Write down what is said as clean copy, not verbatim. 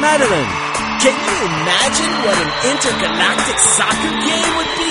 Madeline. Can you imagine what an intergalactic soccer game would be?